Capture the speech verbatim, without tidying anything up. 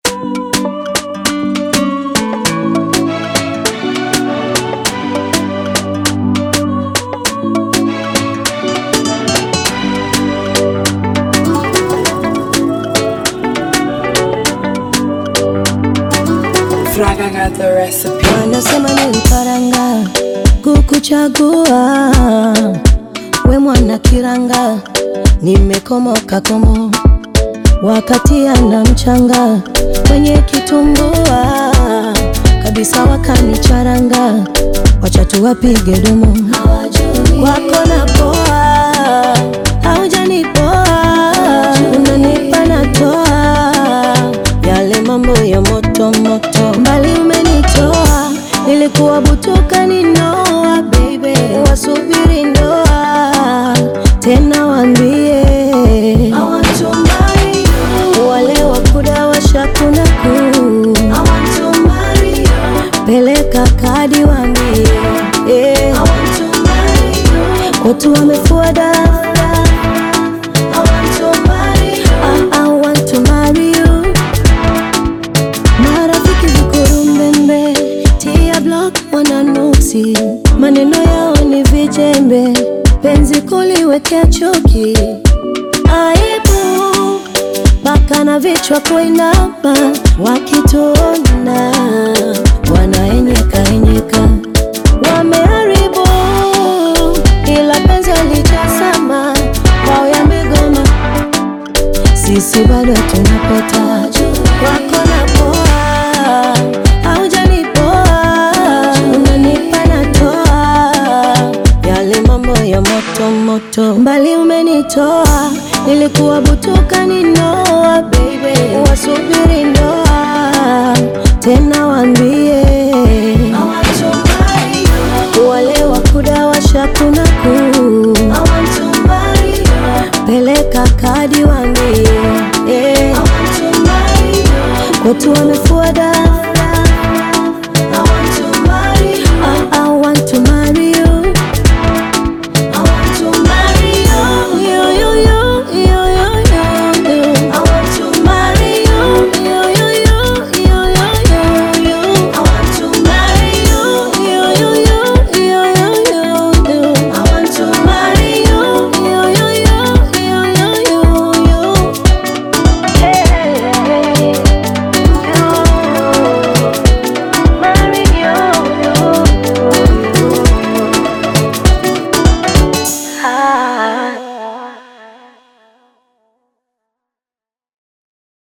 I got the recipe. Wanasema niliparanga kukuchagua we mwana kiranga, nimekomoka komo wakati ana mchanga kwenye kitumbua kabisa, wakanicharanga wacha tuwapige domo wako na poa, haujanipoa unanipa natoa yale mambo ya moto moto, mbali umenitoa, nilikuwa butuka ninoa baby, wasubiri ndoa tena wambie I want to marry you, wale wakuda washakuna kuu I want to marry you, peleka kadi wambie yeah. I want to marry you, watu wamefuada I want to marry you, I, I want to marry you. Marafiki vikurumbembe, tia block wananuksi, maneno yao ni vijembe, penzi kuliwekea chuki, aibu baka na vichwa kuinama, wakituona wanaenyeka enyeka, wameharibu ila penzi alijasama kwao yamegoma, sisi bado tunapeta wako na poa, haujanipoa unanipa natoa yale mambo ya moto moto, mbali umenitoa, nilikuwa butuka ninoa baby, wasubiri ndoa tena wambie I want to marry you, wale wakuda washakuna kuu I want to marry you, peleka kadi wambie yeah. I want to marry you, watu wamefuada